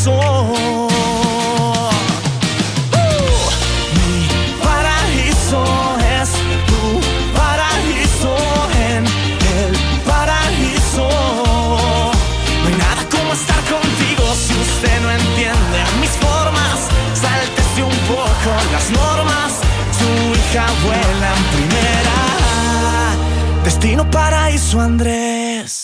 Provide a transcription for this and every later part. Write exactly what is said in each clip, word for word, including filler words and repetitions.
paraíso. Uh, mi paraíso es tu paraíso. En el paraíso no hay nada como estar contigo. Si usted no entiende mis formas, sáltese un poco las normas. Su hija vuela en primera. Destino paraíso, Andrés.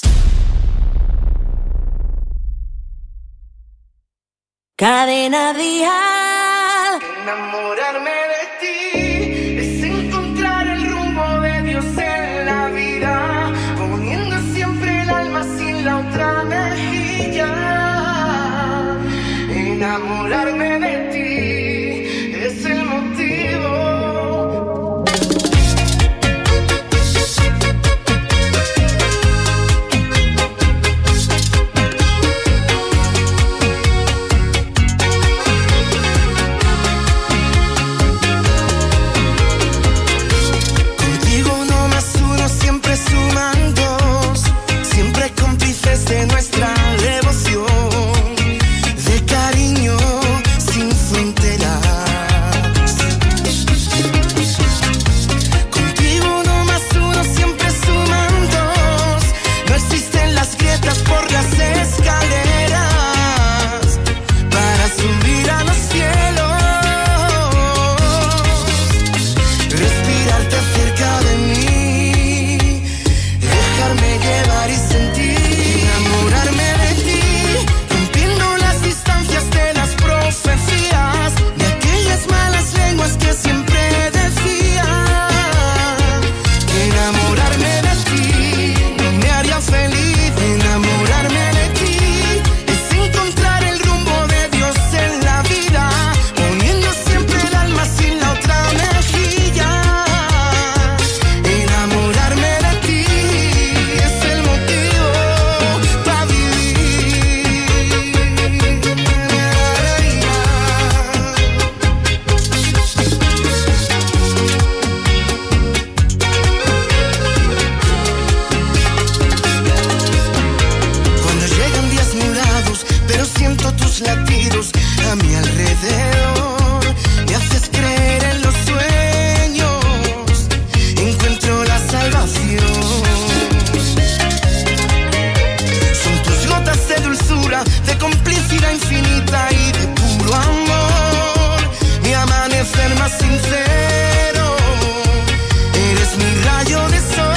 Cadena Dial. Enamorarme de ti es encontrar el rumbo de Dios en la vida, poniendo siempre el alma sin la otra mejilla. Enamorarme de ti es el motivo. De nuestra devoción, de cariño sin fronteras. Contigo uno más uno siempre suman dos. No existen las grietas por las escaleras para subir a los cielos. Respirarte cerca de mí, dejarme llevar y sentir. Enamorarme de ti, rompiendo las distancias de las profecías, de aquellas malas lenguas que siempre decían que enamorarme de ti no me haría feliz. Enamorarme de ti es encontrar el rumbo de Dios en la vida, poniendo siempre el alma sin la otra mejilla. Enamorarme de ti es el motivo para cuando llegan días nublados, pero siento tus latidos a mi alrededor. Me haces creer en los sueños, encuentro la salvación. Son tus gotas de dulzura, de complicidad infinita y de puro amor. Mi amanecer más sincero, eres mi rayo de sol.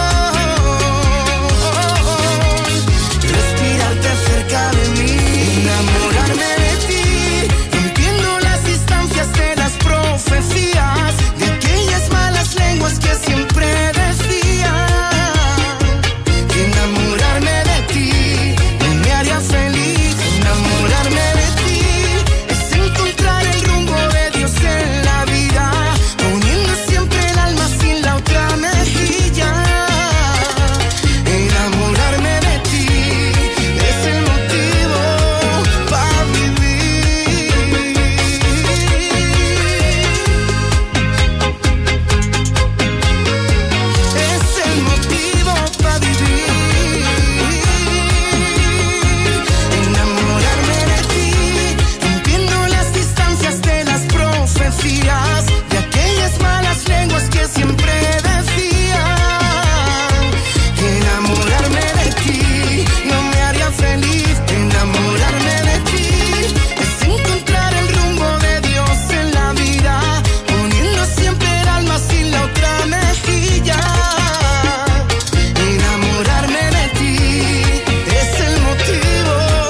Respirarte cerca de mí, enamorarme de ti, rompiendo las distancias de las profecías, de aquellas malas lenguas que siempre decían que enamorarme de ti no me haría feliz. Enamorarme de ti es encontrar el rumbo de Dios en la vida, poniendo siempre el alma sin la otra mejilla. Enamorarme de ti es el motivo para vivir. Es el motivo para vivir. Enamorarme de ti, rompiendo las distancias de las profecías, de aquellas malas lenguas que siempre decían que enamorarme de ti no me haría feliz. Enamorarme de ti es encontrar el rumbo de Dios en la vida, poniendo siempre el alma sin la otra mejilla. Enamorarme de ti es el motivo.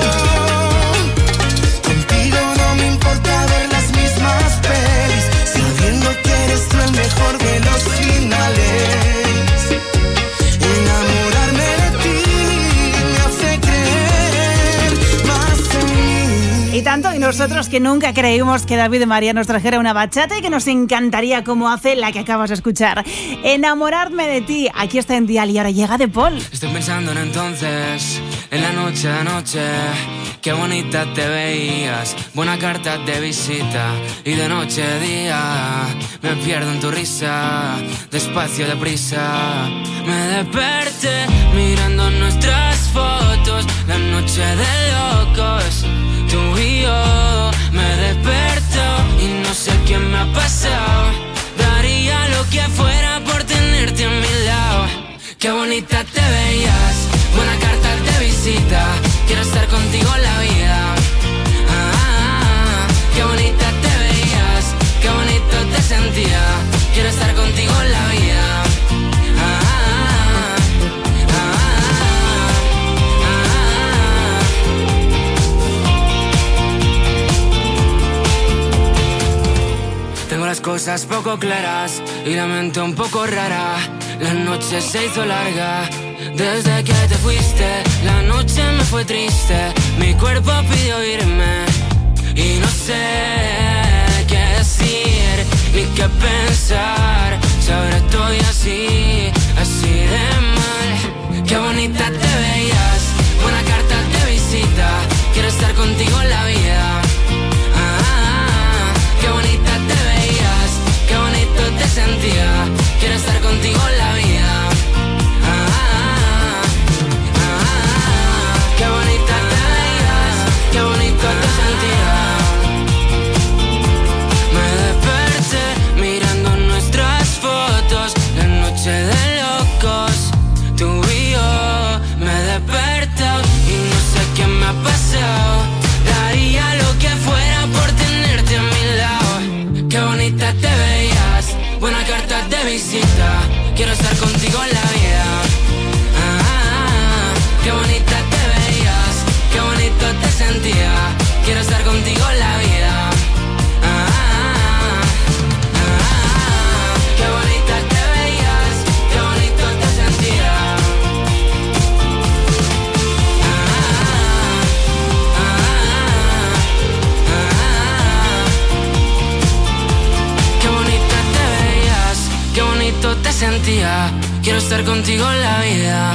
Contigo no me importa ver las mismas pelis, sabiendo que eres tú el mejor de los finales. Enamorarme de ti me hace creer más en mí. Y tanto, y nosotros que nunca creímos que David y María nos trajera una bachata y que nos encantaría como hace la que acabas de escuchar. Enamorarme de ti, aquí está en Dial y ahora llega De Paul. Estoy pensando en entonces, en la noche de anoche, qué bonita te veías, buena carta de visita, y de noche a día me pierdo en tu risa, despacio, deprisa. Me desperté mirando nuestras fotos, la noche de locos, tú y cosas poco claras y la mente un poco rara. La noche se hizo larga desde que te fuiste. La noche me fue triste, mi cuerpo pidió irme y no sé qué decir ni qué pensar. Si ahora estoy así, así de mal. Qué bonita te veías, buena carta de visita. Quiero estar contigo en la vida. Ah, qué bonita te veías, qué bonito te sentía. Quiero estar contigo en la vida. Ah, ah, qué bonita te veías, qué bonito te sentía. Me desperté mirando nuestras fotos, la noche de locos, tú y yo. Me desperté y no sé qué me ha pasado. Daría lo que fuera por tenerte a mi lado. Qué bonita te veías, buena carta de visita. Quiero estar contigo en la vida. Ah, qué bonita te veías, qué bonito te sentía. Quiero estar contigo en la vida. Ah, ah, qué bonita te veías, qué bonito te sentía. Qué bonita te veías, qué bonito te sentía. Quiero estar contigo en la vida.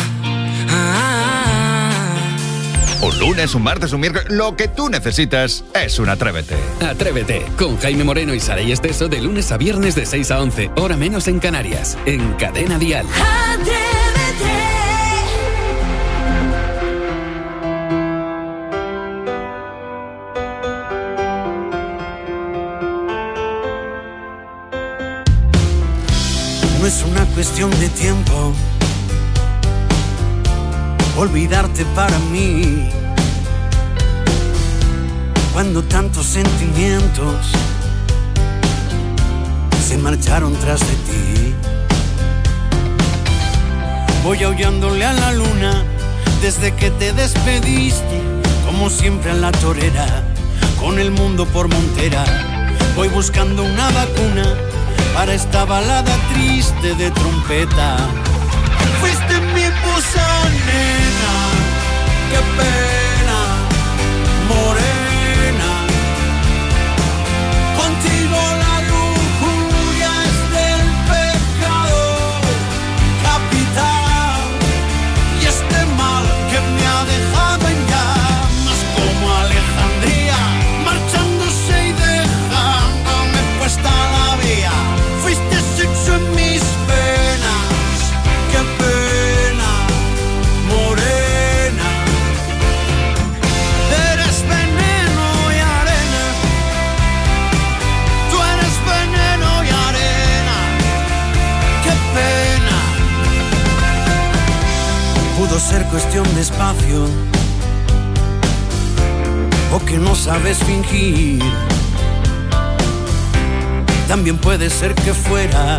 Ah, Un lunes, un martes, un miércoles, lo que tú necesitas es un Atrévete. Atrévete, con Jaime Moreno y Saray Esteso, de lunes a viernes de seis a once, hora menos en Canarias, en Cadena Dial. No es una cuestión de tiempo olvidarte para mí, cuando tantos sentimientos se marcharon tras de ti. Voy aullándole a la luna desde que te despediste, como siempre en la torera, con el mundo por montera. Voy buscando una vacuna para esta balada triste de trompeta. Fuiste mi musa, nena, qué pena, morena. Contigo la lujuria es del pecado capital, y este mal que me ha dejado en llamas como Alejandría, marchándose y dejándome puesta la vía. Fuiste sexo en mis venas, qué pena, morena. Eres veneno y arena, tú eres veneno y arena, qué pena. Pudo ser cuestión de espacio, o que no sabes fingir. También puede ser que fuera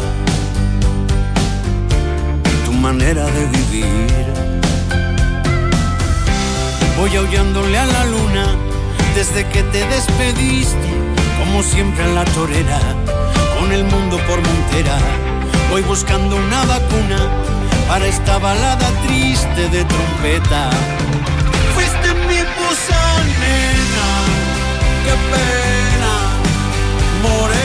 tu manera de vivir. Voy aullándole a la luna desde que te despediste, como siempre en la torera, con el mundo por montera. Voy buscando una vacuna para esta balada triste de trompeta. Fuiste mi musa, nena, qué pena, morena.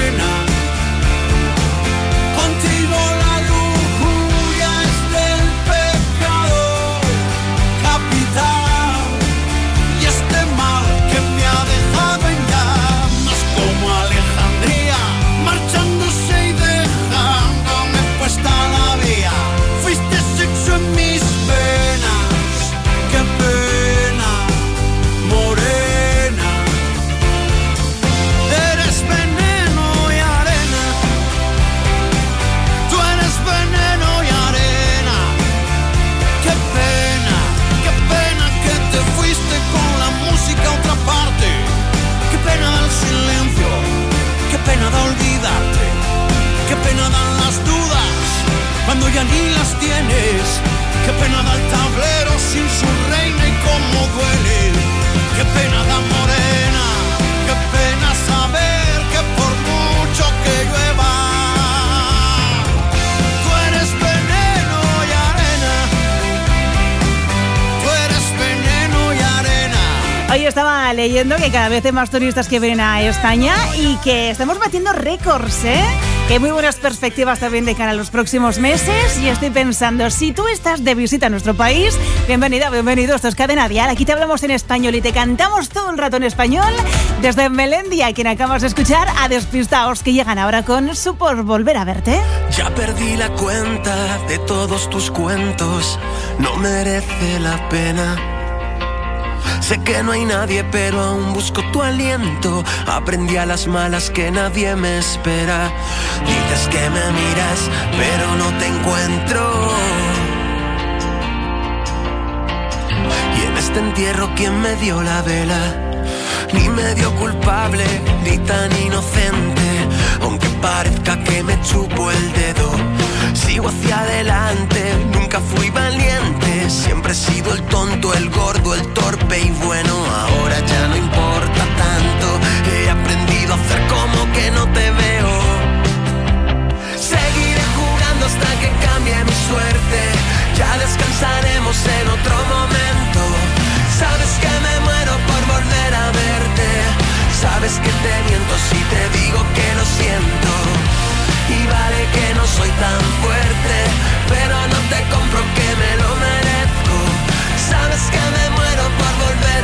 Contigo la lujuria es del pecado capital, y este mal que me ha dejado en llamas como Alejandría, marchándose y dejándome puesta la vía. Fuiste sexo en mis venas, qué pena, morena. Eres veneno y arena, tú eres veneno y arena. Qué pena, qué pena que te fuiste con la música a otra parte. Qué pena da el silencio, qué pena da olvidarte. Qué pena dan las dudas cuando ya ni las tienes. Qué pena da el tablero sin su reina y cómo duele. Qué pena da morena, qué pena saber que por mucho que Hoy estaba leyendo que cada vez hay más turistas que vienen a España y que estamos batiendo récords, ¿eh? Que hay muy buenas perspectivas también de cara a los próximos meses y estoy pensando, si tú estás de visita a nuestro país, bienvenida, bienvenido, esto es Cadena Dial, aquí te hablamos en español y te cantamos todo el rato en español, desde Melendi, a quien acabas de escuchar, a Despistaos, que llegan ahora con su Por Volver a Verte. Ya perdí la cuenta de todos tus cuentos, no merece la pena. Sé que no hay nadie, pero aún busco tu aliento. Aprendí a las malas que nadie me espera. Dices que me miras, pero no te encuentro. Y en este entierro, ¿quién me dio la vela? Ni medio culpable, ni tan inocente. Aunque parezca que me chupo el dedo, sigo hacia adelante, nunca fui valiente. Siempre he sido el tonto, el gordo, el torpe y bueno, ahora ya no importa tanto. He aprendido a hacer como que no te veo. Seguiré jugando hasta que cambie mi suerte. Ya descansaremos en otro momento. Sabes que me muero por volver a verte. Sabes que te miento si te digo que lo siento. Y vale que no soy tan fuerte, pero no te compro que me lo merezco. Sabes que me muero por volver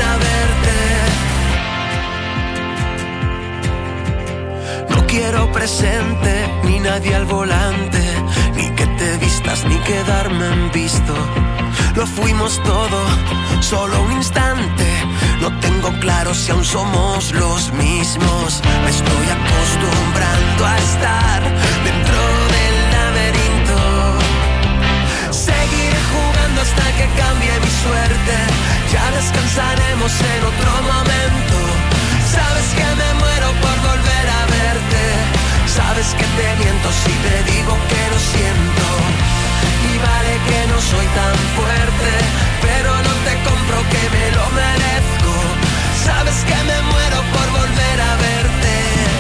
a verte. No quiero presente, ni nadie al volante, ni que te vistas, ni quedarme en visto. Lo fuimos todo, solo un instante. No tengo claro si aún somos los mismos. Me estoy acostumbrando a estar dentro del laberinto. Seguiré jugando hasta que cambie mi suerte. Ya descansaremos en otro momento. Sabes que me muero por volver a verte. Sabes que te miento si te digo que lo siento. Y vale que no soy tan fuerte, pero no te compro que me lo merezco. Sabes que me muero por volver a verte.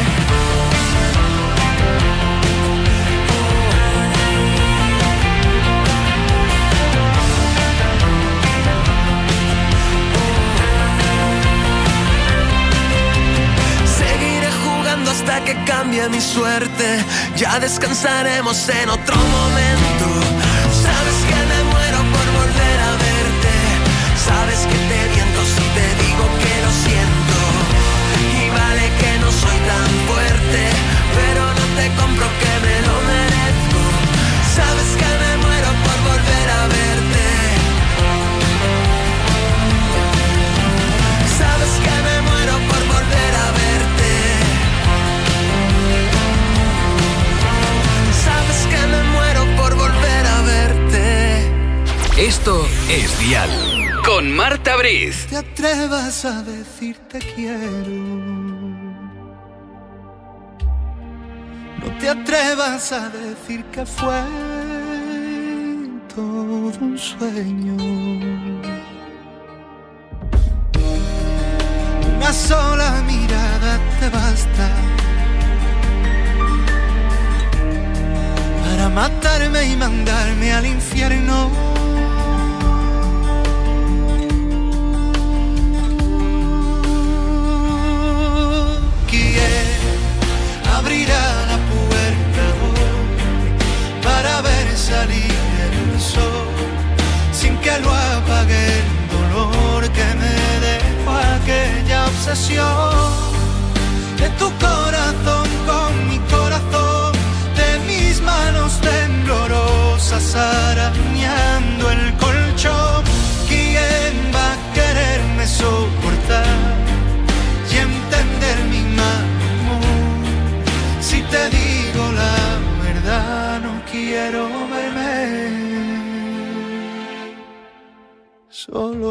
Seguiré jugando hasta que cambie mi suerte. Ya descansaremos en otro momento. Sabes que me muero por volver a verte. Sabes que te miento si te digo que lo siento. Y vale que no soy tan fuerte, pero no te compro que me lo merezco. Sabes que me muero por volver a verte. Sabes que me muero por volver a verte. Sabes que me muero por volver a verte. Esto es Dial con Marta Briz. Te atrevas a decir te quiero. No te atrevas a decir que fue todo un sueño. Una sola mirada te basta para matarme y mandarme al infierno. Abrirá la puerta hoy para ver salir el sol, sin que lo apague el dolor que me dejó aquella obsesión de tu corazón con mi corazón, de mis manos temblorosas arañando el colchón. ¿Quién va a quererme soportar y entender mi mal? Si te digo la verdad, no quiero verme solo.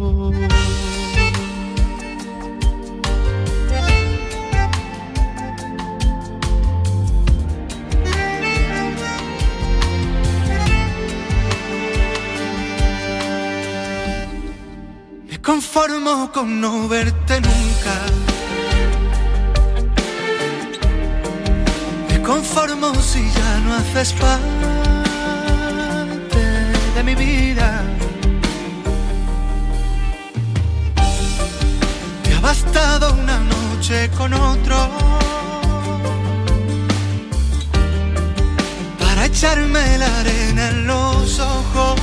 Me conformo con no verte nunca. Conformo si ya no haces parte de mi vida. noche con otro, para echarme la arena en los ojos.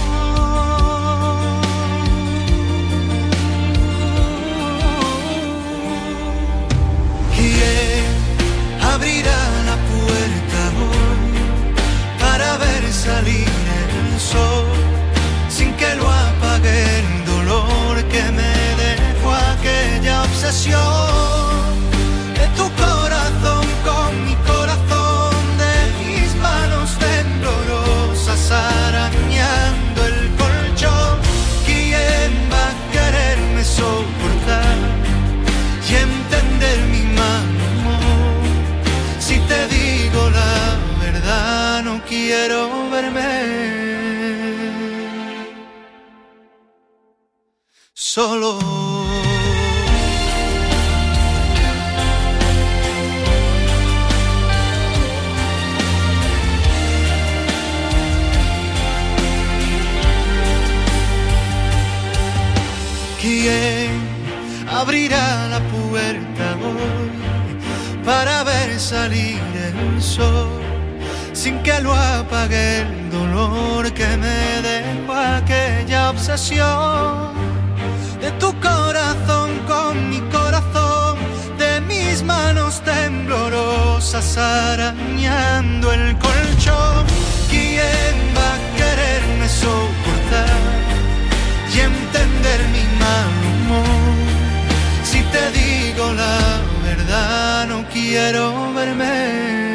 ¿Quién abrirá la puerta hoy para ver salir el sol sin que lo apague el dolor que me dejó aquella obsesión de tu corazón con mi corazón, de mis manos temblorosas arañando el colchón? ¿Quién va a quererme soportar y entender mi mal humor? Si te digo la verdad, no quiero verme solo. ¿Quién abrirá la puerta hoy para ver salir el sol sin que lo apague el dolor que me dejó aquella obsesión de tu corazón con mi corazón, de mis manos temblorosas arañando el colchón? ¿Quién va a quererme soportar y entender mi mal humor? Si te digo la verdad, no quiero verme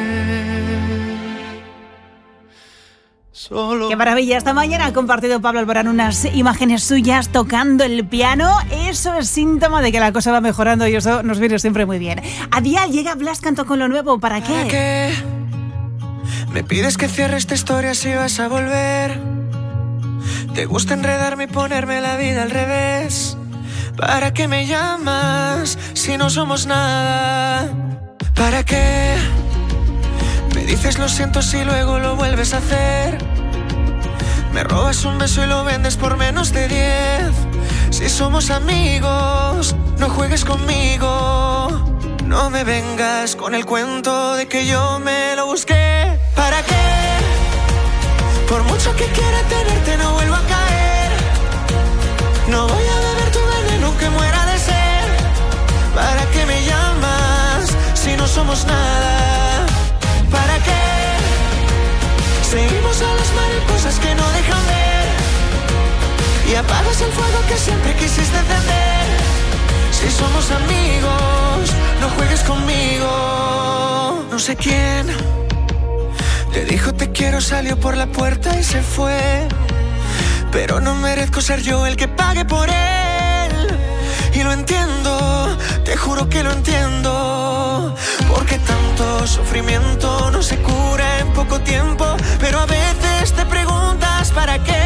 solo. Qué maravilla, esta mañana ha compartido Pablo Alborán unas imágenes suyas tocando el piano. Eso es síntoma de que la cosa va mejorando y eso nos viene siempre muy bien. A Dial llega Blas Cantó con lo nuevo. ¿Para qué? ¿Para qué? Me pides que cierre esta historia si vas a volver. Te gusta enredarme y ponerme la vida al revés. ¿Para qué me llamas si no somos nada? ¿Para qué? Me dices lo siento si luego lo vuelves a hacer. Me robas un beso y lo vendes por menos de diez. Si somos amigos, no juegues conmigo. No me vengas con el cuento de que yo me lo busqué. ¿Para qué? Por mucho que quiera tenerte no vuelvo a caer. No voy a beber tu veneno que muera de sed. ¿Para qué me llamas si no somos nada? ¿Para qué? Seguimos a las mariposas que no dejan ver y apagas el fuego que siempre quisiste encender. Si somos amigos, no juegues conmigo. No sé quién te dijo te quiero, salió por la puerta y se fue. Pero no merezco ser yo el que pague por él. Y lo entiendo, te juro que lo entiendo. Porque tanto sufrimiento no se cura en poco tiempo. Pero a veces te preguntas ¿para qué?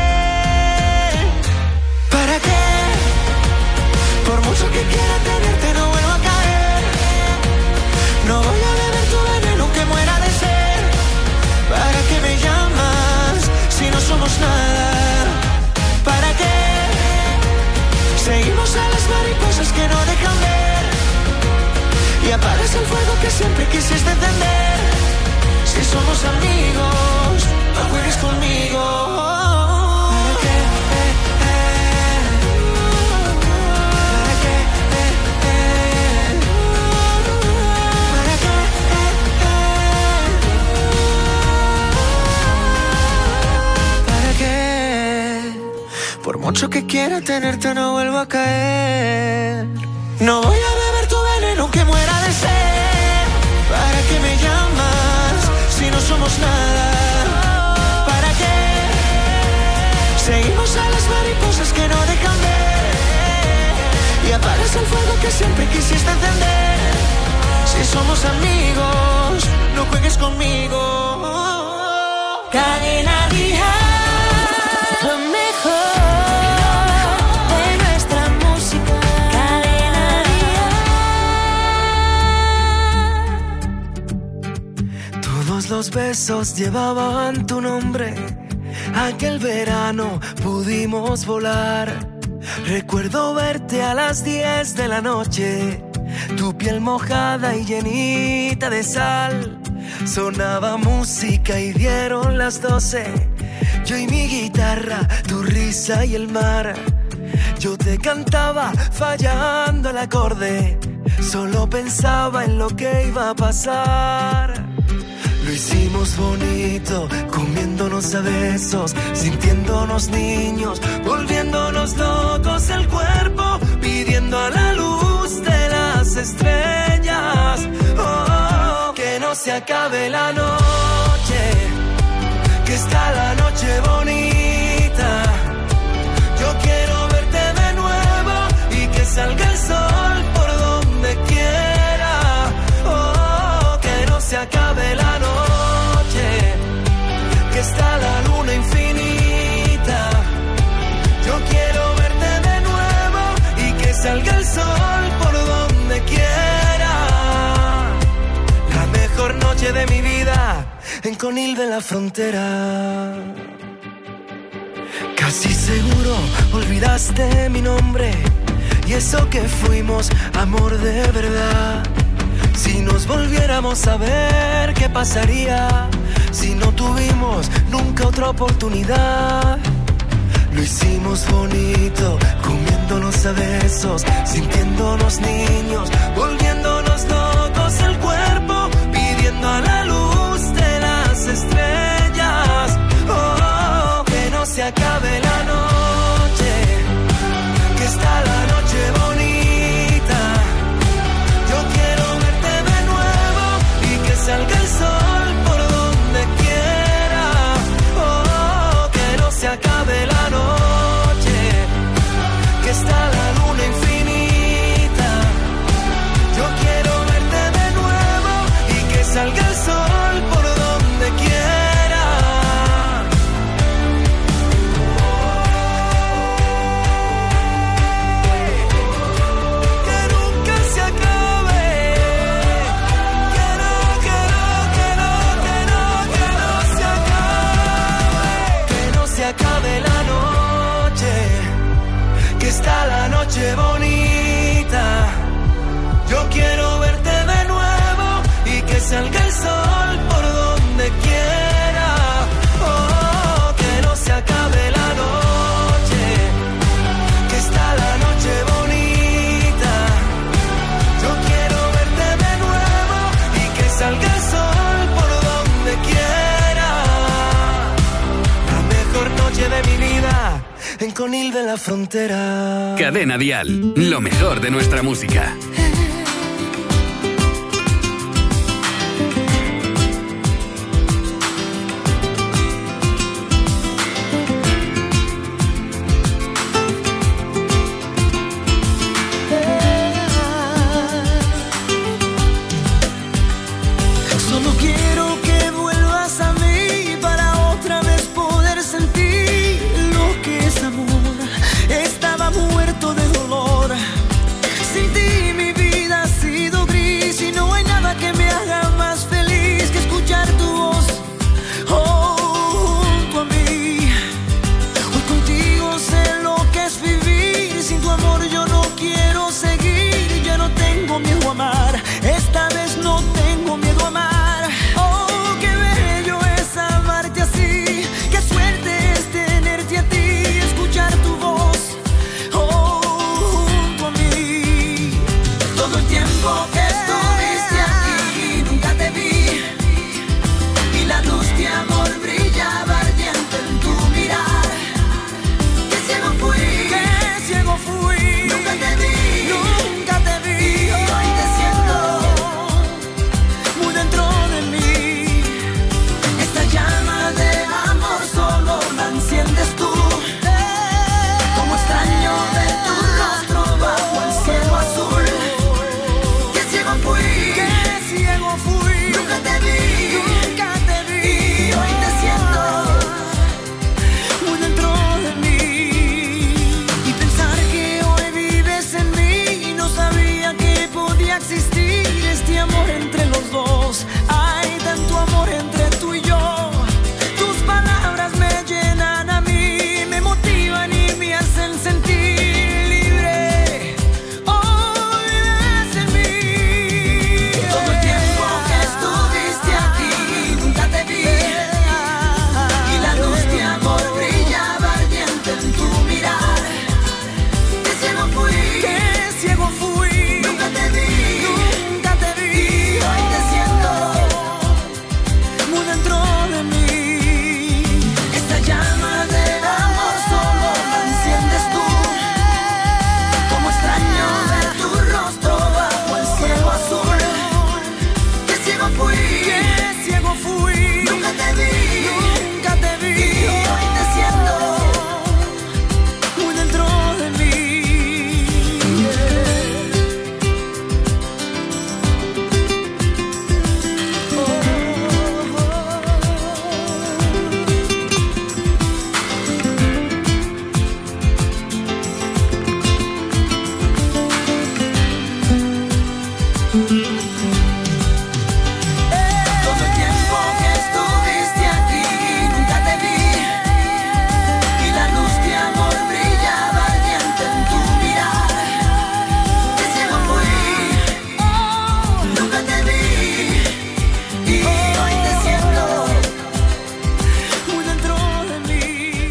¿Para qué? Por mucho que quiera tenerte no vuelvo a caer. No voy a beber tu veneno que muera de sed. ¿Para qué me llamas si no somos nada? ¿Para qué? Seguimos a las mariposas que no dejan ver y apagas el fuego que siempre quisiste encender. Si somos amigos, no juegues conmigo. ¿Para qué? Eh, eh. ¿Para qué? Eh, eh. ¿Para qué? Eh, eh. ¿Para qué? Por mucho que quiera tenerte no vuelvo a caer. No voy a beber tu veneno que muera de sed. ¿Para qué me llamas si no somos nada? ¿Para qué? Seguimos a las mariposas que no dejan ver y apagas el fuego que siempre quisiste encender. Si somos amigos, no juegues conmigo. Cadena Dial, lo mejor de nuestra música. Cadena Dial. Todos los besos llevaban tu nombre. Aquel verano pudimos volar. Recuerdo verte a las diez de la noche tu piel mojada y llenita de sal. Sonaba música y dieron las doce. Yo y mi guitarra, tu risa y el mar. Yo te cantaba fallando el acorde. Solo pensaba en lo que iba a pasar. Lo hicimos bonito, comiéndonos a besos, sintiéndonos niños, volviéndonos locos el cuerpo, pidiendo a la luz de las estrellas. Oh, que no se acabe la noche, que está la noche bonita. Yo quiero verte de nuevo y que salga el sol por donde quiera. Oh, que no se acabe la noche, que está la luna infinita. Yo quiero verte de nuevo y que salga el sol por donde quiera. La mejor noche de mi vida en Conil de la Frontera. Casi seguro olvidaste mi nombre y eso que fuimos amor de verdad. Si nos volviéramos a ver, ¿qué pasaría si no tuvimos nunca otra oportunidad? Lo hicimos bonito, comiéndonos a besos, sintiéndonos niños, volviéndonos locos el cuerpo, pidiendo a la luz de las estrellas. Oh, que no se acabe la noche, que está la noche bonita. Yo quiero verte de nuevo y que salga el sol por donde quiera. Oh, que no se acabe la noche, que está la luna infinita. Yo quiero verte de nuevo y que salga el sol por donde quiera. Que nunca se acabe, que no, que no, que no, que no, que no se acabe, que no se acabe la noche, que está la noche bonita. Yo quiero verte de nuevo y que salga el sol por donde quiera. Oh, que no se acabe la noche, que está la noche bonita. Yo quiero verte de nuevo y que salga el sol por donde quiera. La mejor noche de mi vida en Conil de la Frontera. Cadena Dial, lo mejor de nuestra música. Solo quiero que vuelvas a mí para otra vez poder sentir lo que es amor. Estaba muerto de dolor. Sin ti mi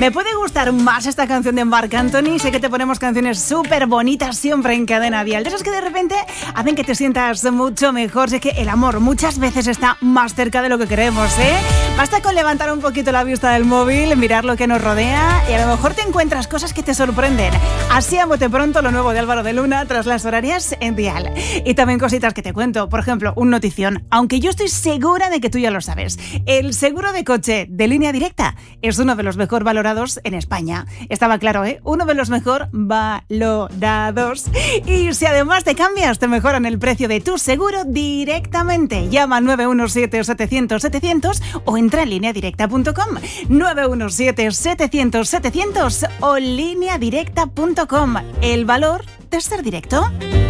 Me puede gustar más esta canción de Marc Anthony. Sé que te ponemos canciones súper bonitas siempre en Cadena Dial. De esas que de repente hacen que te sientas mucho mejor. Sé que el amor muchas veces está más cerca de lo que queremos, ¿eh? Basta con levantar un poquito la vista del móvil, mirar lo que nos rodea y a lo mejor te encuentras cosas que te sorprenden. Así a bote pronto lo nuevo de Álvaro de Luna tras las horarias en Dial. Y también cositas que te cuento. Por ejemplo, un notición. Aunque yo estoy segura de que tú ya lo sabes. El seguro de coche de Línea Directa es uno de los mejor valorados en España. Estaba claro, ¿eh? Uno de los mejor valorados. Y si además te cambias, te mejoran el precio de tu seguro directamente. Llama nueve uno siete, setecientos, setecientos o entra en línea directa punto com. nueve uno siete, setecientos, setecientos o línea directa punto com. El valor de ser directo.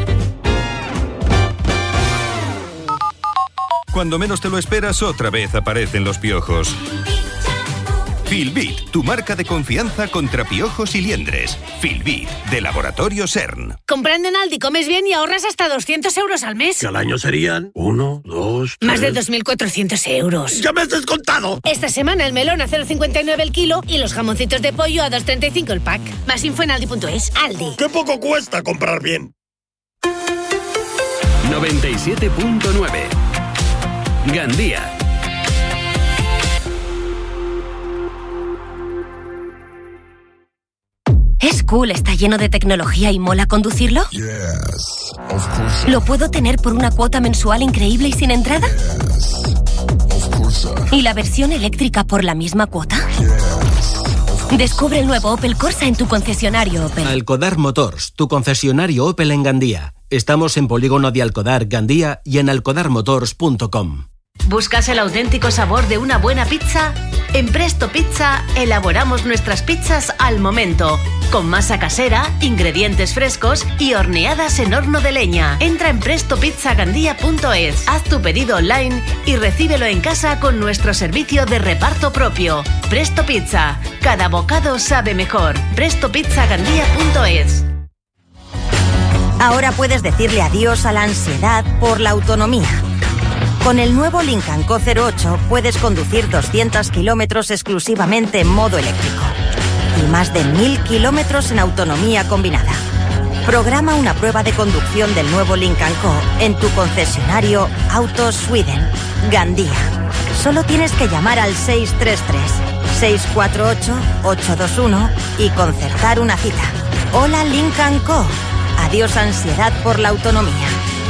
Cuando menos te lo esperas, otra vez aparecen los piojos. Filbit, tu marca de confianza contra piojos y liendres. Filbit, de Laboratorio CERN. Comprando en Aldi comes bien y ahorras hasta doscientos euros al mes. Que al año serían uno, dos, tres... Más de dos mil cuatrocientos euros. ¡Ya me has descontado! Esta semana el melón a cero coma cincuenta y nueve el kilo y los jamoncitos de pollo a dos coma treinta y cinco el pack. Más info en aldi punto es. Aldi. ¡Qué poco cuesta comprar bien! noventa y siete punto nueve Gandía. ¿Es cool, está lleno de tecnología y mola conducirlo? Yes, of course. ¿Lo puedo tener por una cuota mensual increíble y sin entrada? Yes, of course. ¿Y la versión eléctrica por la misma cuota? Yes, Descubre el nuevo Opel Corsa en tu concesionario Opel. Alcodar Motors, tu concesionario Opel en Gandía. Estamos en Polígono de Alcodar, Gandía y en alcodar motors punto com. ¿Buscas el auténtico sabor de una buena pizza? En Presto Pizza elaboramos nuestras pizzas al momento, con masa casera, ingredientes frescos y horneadas en horno de leña. Entra en presto pizza gandía punto es, haz tu pedido online y recíbelo en casa con nuestro servicio de reparto propio. Presto Pizza, cada bocado sabe mejor. presto pizza gandía punto es. Ahora puedes decirle adiós a la ansiedad por la autonomía. Con el nuevo Lincoln Co cero ocho puedes conducir doscientos kilómetros exclusivamente en modo eléctrico y más de mil kilómetros en autonomía combinada. Programa una prueba de conducción del nuevo Lincoln Co en tu concesionario Auto Sweden, Gandía. Solo tienes que llamar al seis tres tres, seis cuatro ocho, ocho dos uno y concertar una cita. Hola Lincoln Co. Adiós ansiedad por la autonomía.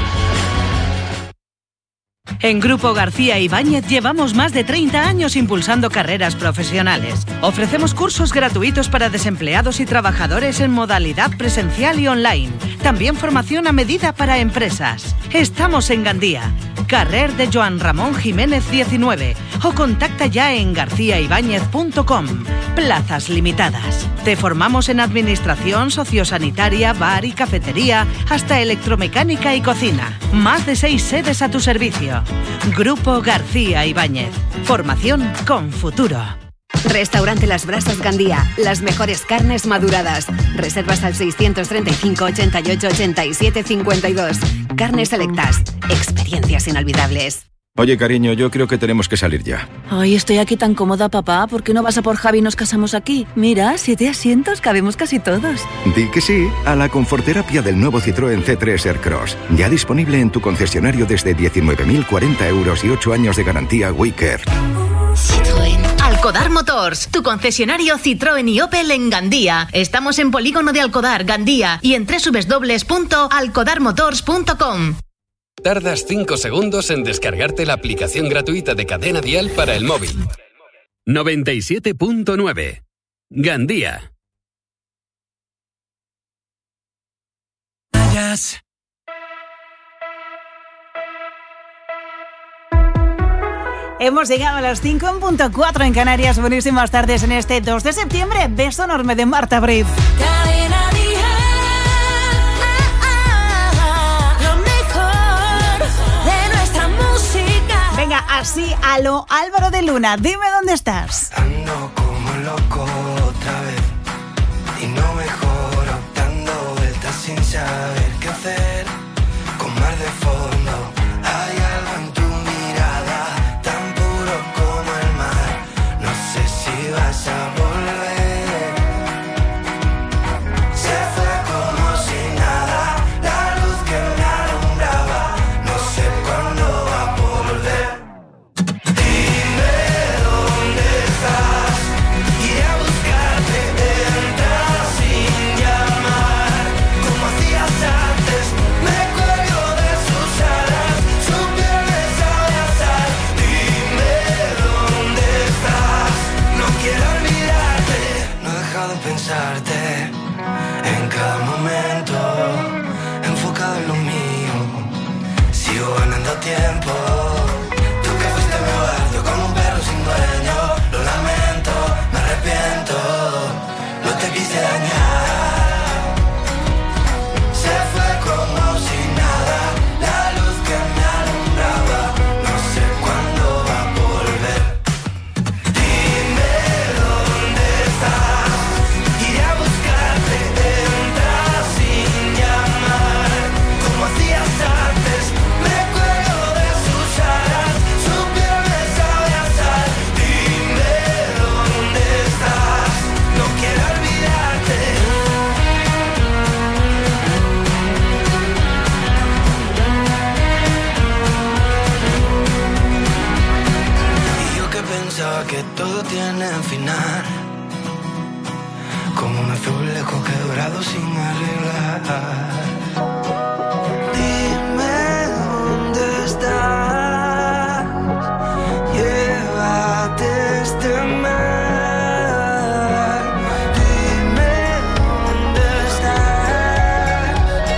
En Grupo García Ibáñez llevamos más de treinta años impulsando carreras profesionales. Ofrecemos cursos gratuitos para desempleados y trabajadores en modalidad presencial y online. También formación a medida para empresas. Estamos en Gandía, carrer de Joan Ramón Jiménez diecinueve o contacta ya en garcía ibáñez punto com. Plazas limitadas. Te formamos en administración, sociosanitaria, bar y cafetería, hasta electromecánica y cocina. Más de seis sedes a tu servicio. Grupo García Ibáñez. Formación con futuro. Restaurante Las Brasas Gandía. Las mejores carnes maduradas. Reservas al seiscientos treinta y cinco, ochenta y ocho, ochenta y siete, cincuenta y dos. Carnes selectas. Experiencias inolvidables. Oye, cariño, yo creo que tenemos que salir ya. Ay, estoy aquí tan cómoda, papá. ¿Por qué no vas a por Javi y nos casamos aquí? Mira, siete asientos, cabemos casi todos. Di que sí a la conforterapia del nuevo Citroën C tres Aircross. Ya disponible en tu concesionario desde diecinueve mil cuarenta euros y ocho años de garantía WeCare. Citroën. Alcodar Motors, tu concesionario Citroën y Opel en Gandía. Estamos en Polígono de Alcodar, Gandía y en doble u doble u doble u punto alcodar motors punto com. Tardas cinco segundos en descargarte la aplicación gratuita de Cadena Dial para el móvil. noventa y siete punto nueve Gandía. Hemos llegado a las cinco en punto cuatro en Canarias. Buenísimas tardes en este dos de septiembre. Beso enorme de Marta Briz. Venga, así a lo Álvaro de Luna. Dime dónde estás. Ando como loco otra vez y no mejoro, dando vueltas sin saber qué hacer. Con mar de fondo hay algo en tu mirada, tan puro como el mar. No sé si vas a volver. tanto tiempo. Tú que fuiste mi hogar, yo como un perro sin dueño. Lo lamento, me arrepiento, no te quise dañar. Se fue como si nada, la luz que me alumbraba, no sé cuándo va a volver. Dime dónde estás, iré a buscarte, entra sin llamar, como hacías antes. Me cuelgo de sus alas, su piel me sabe a sal. Dime dónde estás, no quiero olvidarte. Y yo que pensaba que todo tiene final, como un azul lejos quebrado sin arreglar. Dime dónde estás, llévate este mal. Dime dónde estás,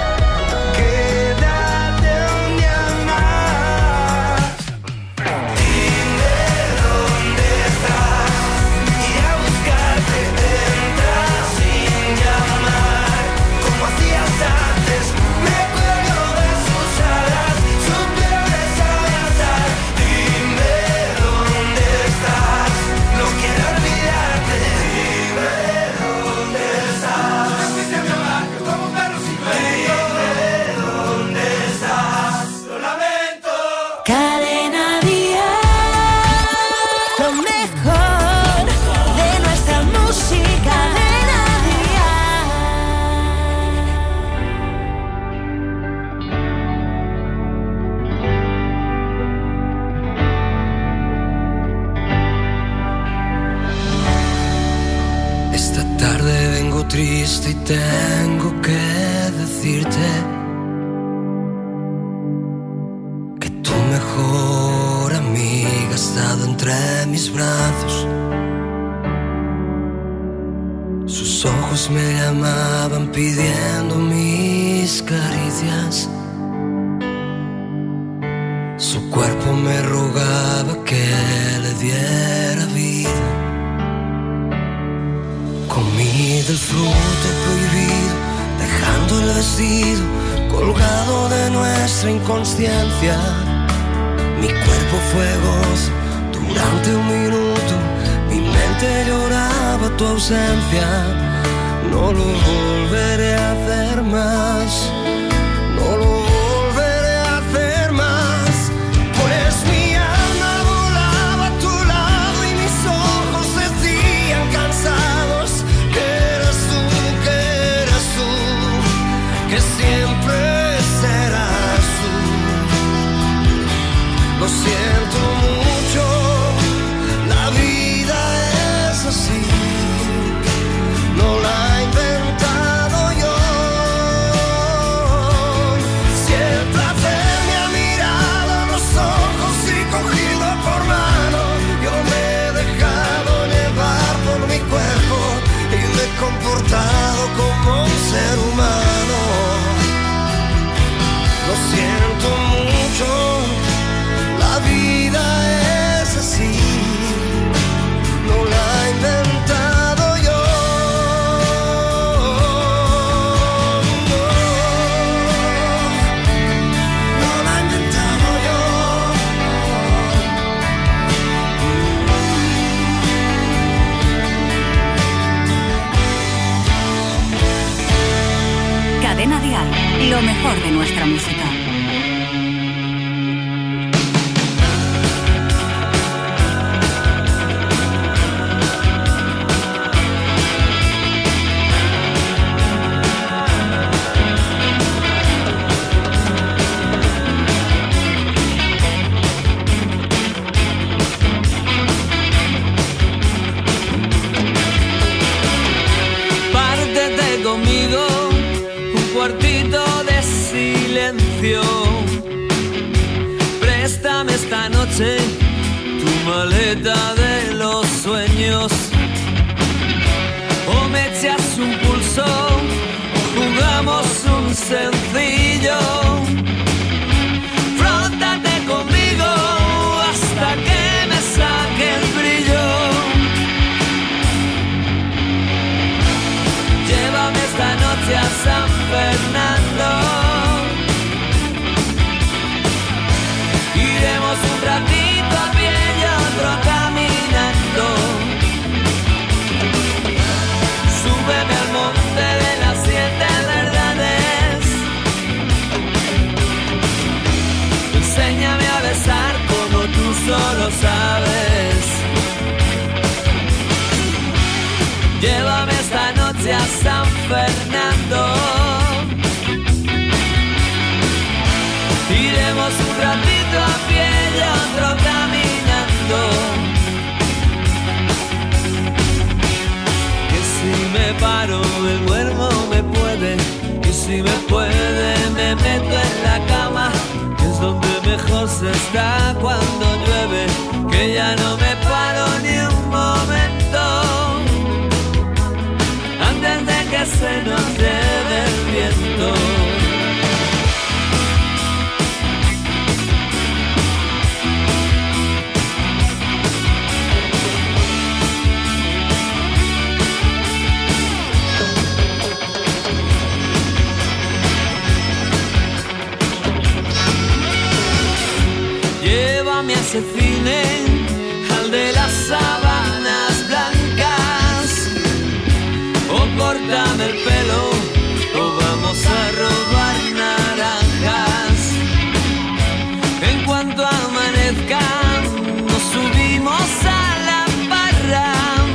quédate un día más. Dime dónde estás, iré a buscarte, entra sin llamar, como hacías antes. Me cuelgo de sus alas, su piel me sabe a sal. Dime dónde estás, no quiero olvidarte. Dime dónde estás, tú me fuiste a mi hogar, yo como un perro sin dueño. Dime dónde estás, lo lamento. Cadena Dial, lo mejor de nuestra música. Cadena Dial. Esta tarde vengo triste y tengo que decirte que tu mejor amiga ha estado entre mis brazos. Sus ojos me llamaban pidiendo mis caricias. Su cuerpo me rogaba que le diera vida. Comí del fruto prohibido, dejando el vestido colgado de nuestra inconsciencia. Mi cuerpo fue gozo durante un minuto, mi mente lloraba tu ausencia. No lo volveré a hacer más, no lo volveré a hacer más. Pues mi alma volaba a tu lado y mis ojos decían cansados que eras tú, que eras tú, que siempre serás tú. Lo siento mucho, la vida es así, no la he inventado yo. Si el placer me ha mirado a los ojos y cogido por mano, yo me he dejado llevar por mi cuerpo y me he comportado como un ser humano. Lo siento mucho, la vida es así, no la he inventado yo. No, no la he inventado yo. Cadena Dial, lo mejor de nuestra música. Pártete conmigo un cuartito de silencio. Préstame esta noche tu maleta de los sueños. O me echas un pulso, o jugamos un sencillo. Frótate Iremos un ratito a pie y otro caminando. Que si me paro me duermo, me puede. Y si me puede me meto en la cama, que es donde mejor se está cuando llueve. Que ya no me paro ni un momento antes de que se nos lleve el viento. Llévame a ese cine, al de las sábanas blancas, o córtame el pelo, o vamos a robar naranjas. En cuanto amanezca, nos subimos a la barra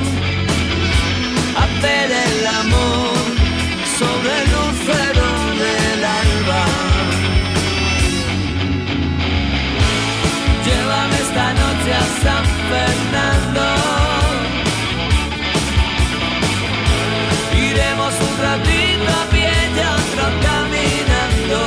a hacer el amor sobre el lucero del alba. Llévame esta noche a San Fernando. Iremos un ratito a pie y otro caminando.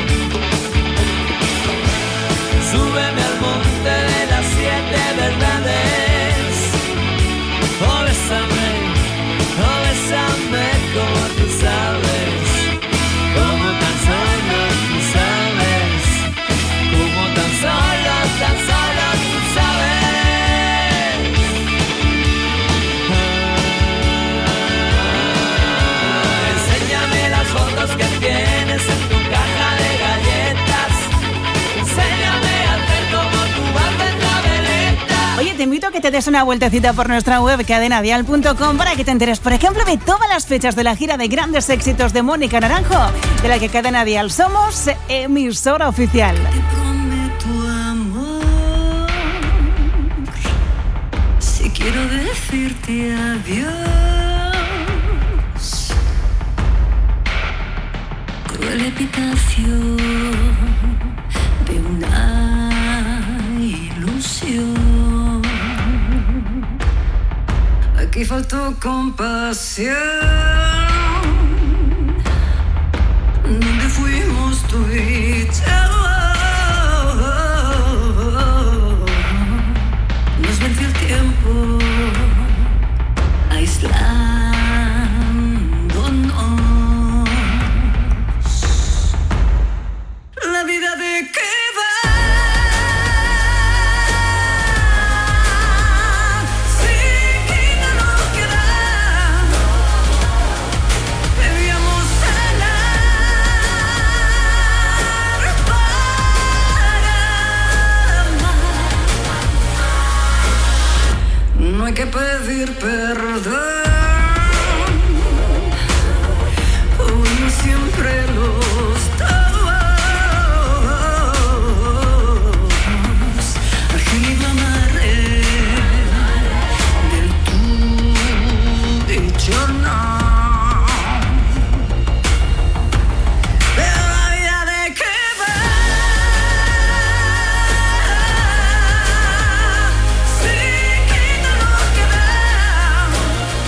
Súbeme al monte de las siete verdades. Oh, bésame, oh, bésame como tú sabes, como tan solo tú sabes, como tan solo, tan solo tú sabes. Ah, enséñame las fotos que tienes en tu caja de galletas. Enséñame a hacer como tú vas en la veleta. Oye, te invito a que te des una vueltecita por nuestra web cadena dial punto com para que te enteres, por ejemplo, de todas las fechas de la gira de grandes éxitos de Mónica Naranjo, de la que Cadena Dial somos emisora oficial. Si quiero decirte adiós, cruel epitafio de una ilusión. Aquí faltó compasión, donde fuimos tú y yo. Nos venció el tiempo aislándonos. La vida de qué va si quita no queda. Debíamos sanar para amar. No hay que pedir perdón, uno siempre los dos. Ágil la amarré del tú dicho no. Pero la vida de qué va si quita no queda.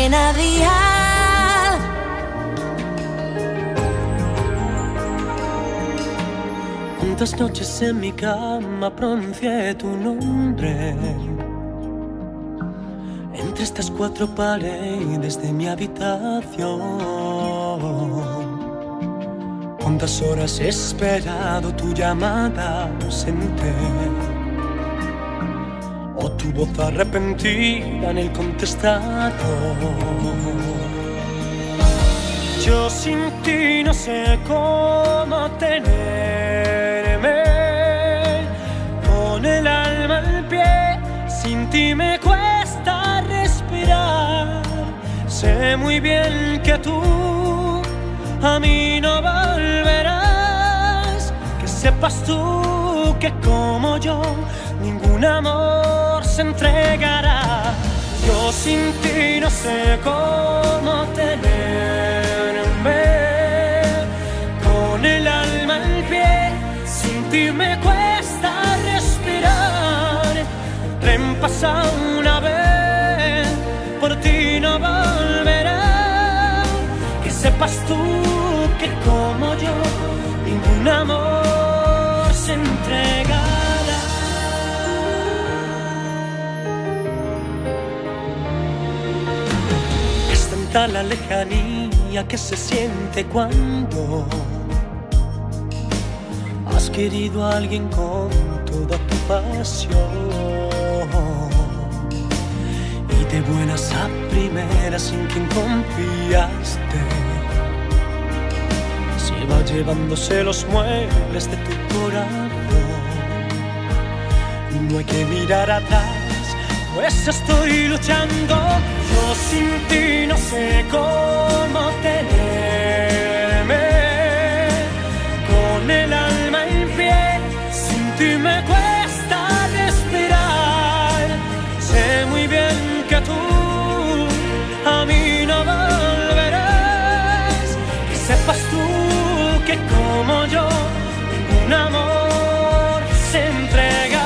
Cadena Dial. Cuántas noches en mi cama pronuncié tu nombre, entre estas cuatro paredes de mi habitación. Cuántas horas he esperado tu llamada ausente, o tu voz arrepentida en el contestador. Yo sin ti no sé cómo tenerme, con el alma al pie, sin ti me cuesta respirar. Sé muy bien que tú a mí no volverás, que sepas tú que como yo ningún amor se entregará. Yo sin ti no sé cómo tenerme, con el alma al pie, sin ti me cuesta respirar. El tren pasa una vez, por ti no volverá, que sepas tú que como yo ningún amor se entregará. La lejanía que se siente cuando has querido a alguien con toda tu pasión, y de buenas a primeras sin quien confiaste se va llevándose los muebles de tu corazón. No hay que mirar atrás, pues estoy luchando. Yo sin ti no sé cómo tenerme, con el alma en pie, sin ti me cuesta respirar. Sé muy bien que tú a mí no volverás, que sepas tú que como yo ningún amor se entregará.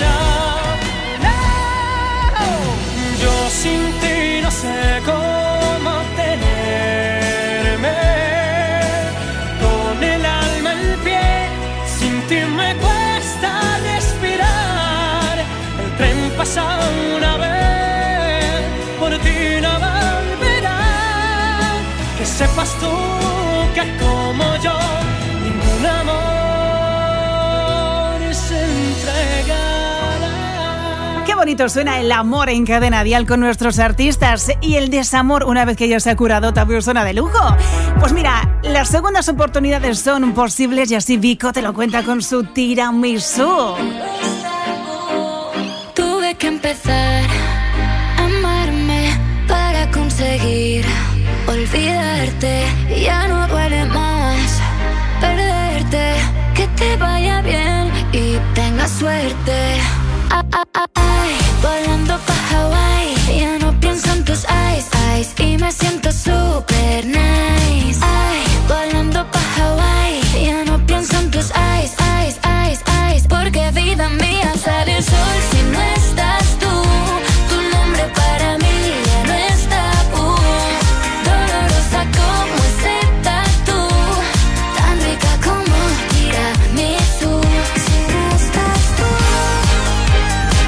Yo sin ti no sé cómo tenerme, con el alma al pie, sin ti me cuesta respirar. El tren pasa una vez, por ti no volverá, que sepas tú que como yo ningún amor se entregará. Qué bonito suena el amor en Cadena Dial con nuestros artistas, y el desamor una vez que ya se ha curado también suena de lujo. Pues mira, las segundas oportunidades son posibles y así Vico te lo cuenta con su tiramisú. Tuve que empezar a amarme para conseguir olvidarte. Ya no duele más perderte, que te vaya bien y tengas suerte. Ay, volando pa' Hawaii, ya no pienso en tus eyes, eyes, y me siento super nice. Ay, volando pa' Hawaii, ya no pienso en tus eyes, eyes, eyes, eyes, porque vida mía sale el sol si no estás tú. Tu nombre para mí ya no es tabú, dolorosa como ese tatu, tan rica como tiramisú. Si no estás tú,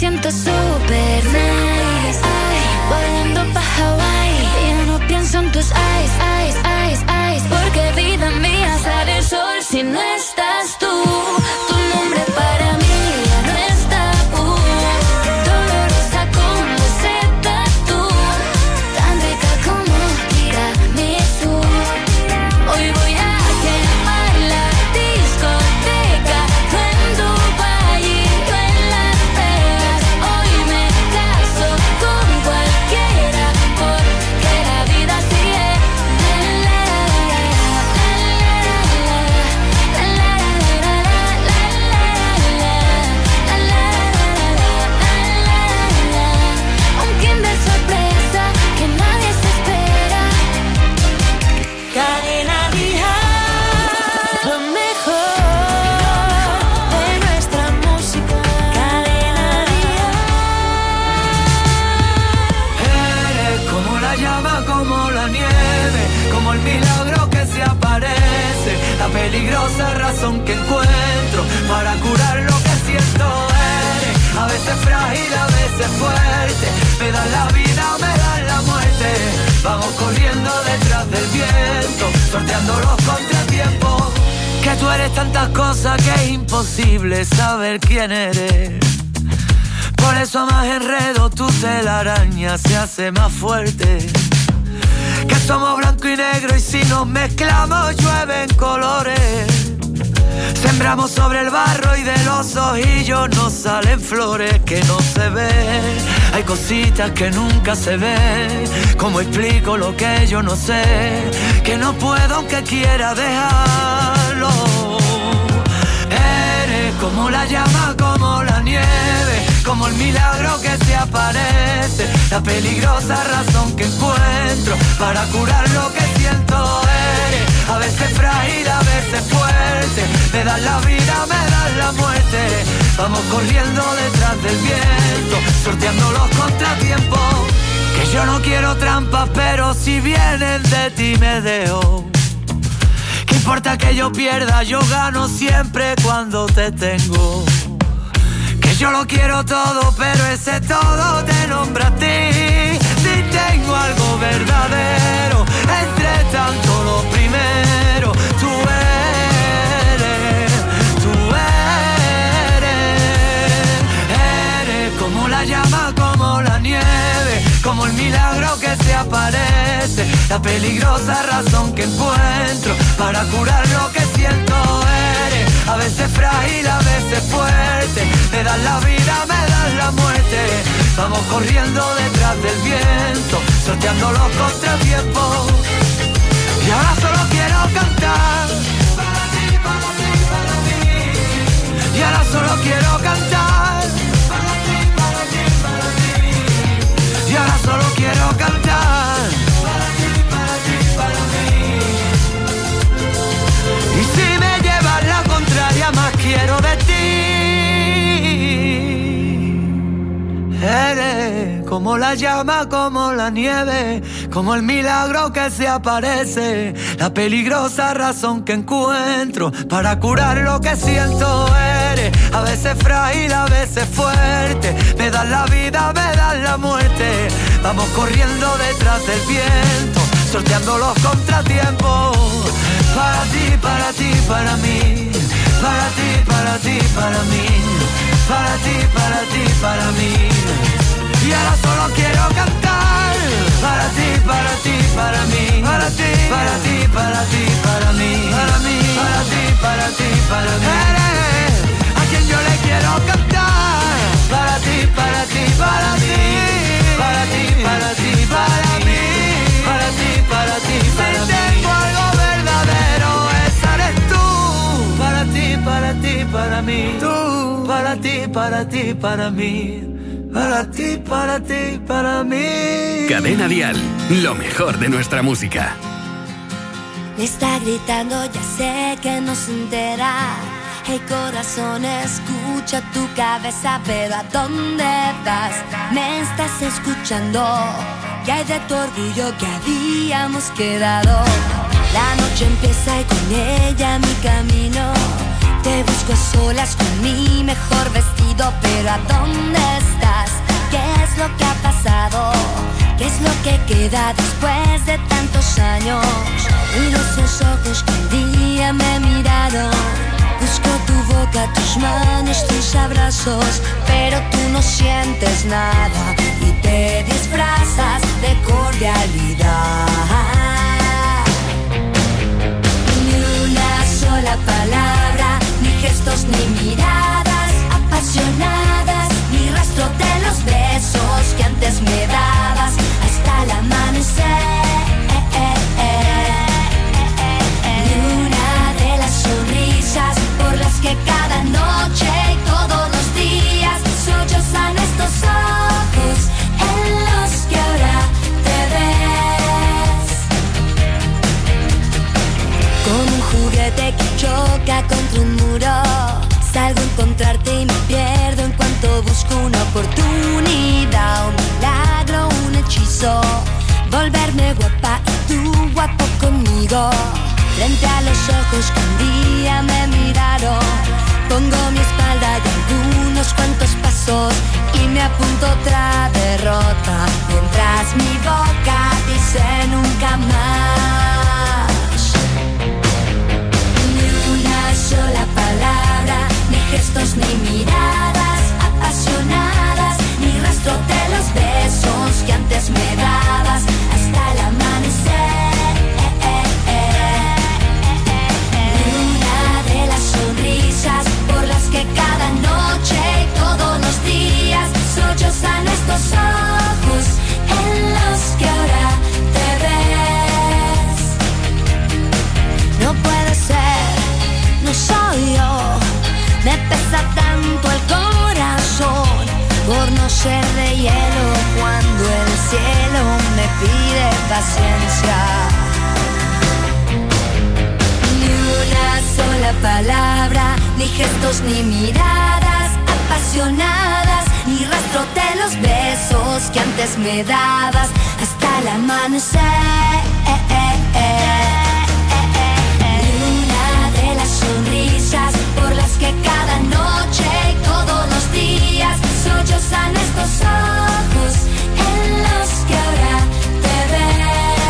siento super nice. Ay, volando pa' Hawaii. Ya no pienso en tus eyes, eyes, eyes, eyes. Porque vida mía sale el sol si no estás tú. Tu nombre para mí ya no es tabú. Dolorosa como ese tatú. Tan rica como tiramisú. Hoy voy a quemar la discoteca. Tú en Dubái y yo en Las Vegas. Hoy me caso con cualquiera porque la vida sigue. Un Kinder sorpresa que nadie se espera. Cadena Dial, lo mejor de nuestra música. Cadena Eres como la llama, como la nieve, como el milagro que se aparece, la peligrosa razón que encuentro para curar lo que siento. Eres a veces frágil, a veces fuerte, me dan la vida, me dan la muerte. Vamos corriendo detrás del viento, sorteando los contratiempos. Que tú eres tantas cosas que es imposible saber quién eres. Por eso a más enredo tu telaraña se hace más fuerte. Que somos blanco y negro y si nos mezclamos llueven colores. Sembramos sobre el barro y de los ojillos nos salen flores que no se ven. Hay cositas que nunca se ven. ¿Cómo explico lo que yo no sé? Que no puedo aunque quiera dejarlo. Eres como la llama, como la nieve, como el milagro que se aparece, la peligrosa razón que encuentro para curar lo que siento. Eres a veces frágil, a veces fuerte, me das la vida, me das la muerte. Vamos corriendo detrás del viento, sorteando los contratiempos. Que yo no quiero trampas, pero si vienen de ti me dejo. ¿Qué importa que yo pierda? Yo gano siempre cuando te tengo. Que yo lo quiero todo, pero ese todo te nombra a ti. Si tengo algo verdadero, entre tanto lo primero, tú eres, tú eres. Eres como la llama, como la nieve, como el milagro que se aparece, la peligrosa razón que encuentro para curar lo que siento. Eres a veces frágil, a veces fuerte, me das la vida, me das la muerte. Vamos corriendo detrás del viento, sorteando los contratiempos. Y ahora solo quiero cantar para ti, para ti, para mí. Y ahora solo quiero cantar para ti, para ti, para mí. Y ahora solo quiero cantar para ti, para ti, para mí. Y si me llevas la contraria, más quiero de ti. Eres como la llama, como la nieve, como el milagro que se aparece, la peligrosa razón que encuentro para curar lo que siento. Eres a veces frágil, a veces fuerte, me das la vida, me das la muerte. Vamos corriendo detrás del viento, sorteando los contratiempos. Para ti, para ti, para mí. Para ti, para ti, para mí. Para ti, para ti, para mí. Y ahora solo quiero cantar para ti, para ti, para mí. Para ti, para ti, para ti, para mí. Para mí, para ti, para ti, para mí. Eres a quien yo le quiero cantar. Para ti, para ti, para ti. Para ti, para ti, para mí. Para ti, para ti, para mí. Si tengo algo verdadero, esa eres tú. Para ti, para ti, para mí. Tú, para ti, para ti, para mí. Para ti, para ti, para mí. Cadena Dial, lo mejor de nuestra música. Me está gritando, ya sé que no se entera. Hey corazón, escucha tu cabeza, pero ¿a dónde vas? Me estás escuchando. ¿Qué hay de tu orgullo que habíamos quedado? La noche empieza y con ella mi camino. Te busco a solas con mi mejor vestido, pero ¿a dónde estás? ¿Qué es lo que ha pasado? ¿Qué es lo que queda después de tantos años? Miro esos ojos que un día me miraron. Busco tu boca, tus manos, tus abrazos, pero tú no sientes nada y te disfrazas de cordialidad. Ni una sola palabra, ni gestos ni miradas apasionadas, ni rastro de los besos que antes me dabas hasta el amanecer. Ni una de las sonrisas por las que cada noche y todos los días sollozan estos ojos en los que ahora te ves. Como un juguete que choca contra un muro, salgo a encontrarte y me pierdo en cuanto busco una oportunidad, un milagro, un hechizo, volverme guapa y tú guapo conmigo. Frente a los ojos que un día me miraron, pongo mi espalda y algunos cuantos pasos y me apunto otra derrota, mientras mi boca dice nunca más. Ni una sola palabra, ni gestos ni miradas apasionadas, ni rastro de los besos que antes me dabas hasta el amanecer. Sonrisas por las que cada noche y todos los días sollozan estos ojos en los que ahora te ves. No puede ser, no soy yo, me pesa tanto el corazón por no ser de hielo cuando el cielo me pide paciencia. Una sola palabra, ni gestos ni miradas apasionadas, ni rastro de los besos que antes me dabas hasta el amanecer. Ni una de las sonrisas por las que cada noche y todos los días sollozan estos ojos en los que ahora te ves.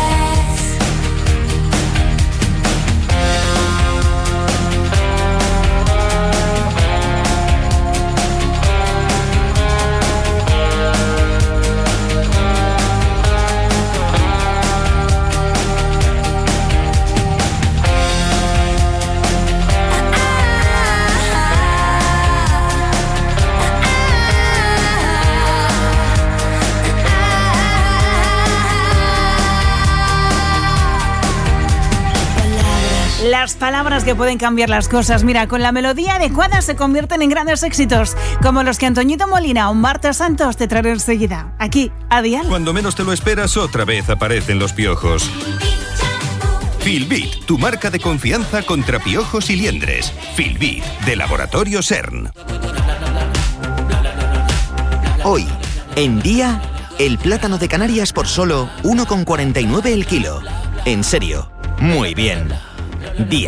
Las palabras que pueden cambiar las cosas. Mira, con la melodía adecuada se convierten en grandes éxitos, como los que Antoñito Molina o Marta Santos te traen enseguida. Aquí, a Dial. Cuando menos te lo esperas, otra vez aparecen los piojos. Filbit, tu marca de confianza contra piojos y liendres. Filbit, de Laboratorio CERN. Hoy, en Día, el plátano de Canarias por solo uno con cuarenta y nueve el kilo. En serio, muy bien. Día.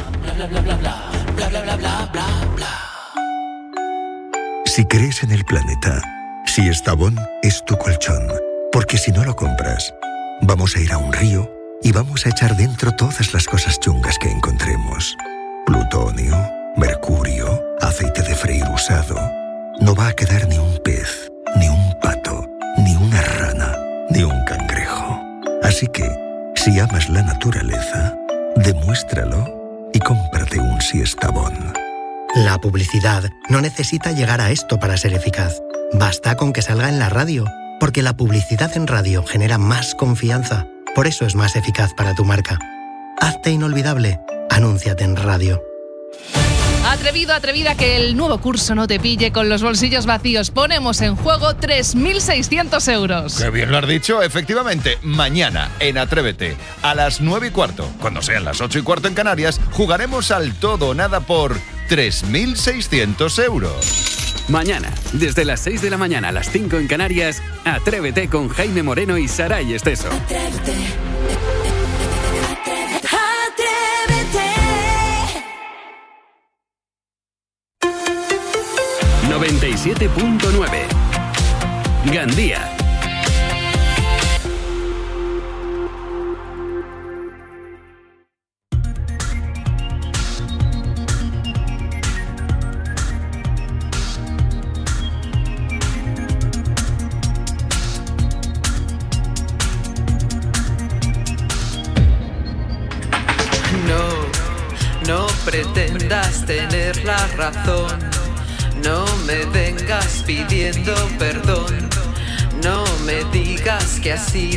Si crees en el planeta, si Estavón es tu colchón, porque si no lo compras, vamos a ir a un río y vamos a echar dentro todas las cosas chungas que encontremos. Plutonio, mercurio, aceite de freír usado. No va a quedar ni un pez, ni un pato, ni una rana, ni un cangrejo. Así que, si amas la naturaleza, demuéstralo y cómprate un Siestabón. La publicidad no necesita llegar a esto para ser eficaz. Basta con que salga en la radio, porque la publicidad en radio genera más confianza. Por eso es más eficaz para tu marca. Hazte inolvidable. Anúnciate en radio. Atrevido, atrevida, que el nuevo curso no te pille con los bolsillos vacíos. Ponemos en juego tres mil seiscientos euros. Qué bien lo has dicho. Efectivamente, mañana en Atrévete, a las nueve y cuarto, cuando sean las ocho y cuarto en Canarias, jugaremos al todo o nada por tres mil seiscientos euros. Mañana, desde las seis de la mañana a las cinco en Canarias, Atrévete con Jaime Moreno y Saray Esteso. Atrévete. siete punto nueve. Gandía. No pretendas tener la razón, no me vengas pidiendo perdón, no me digas que así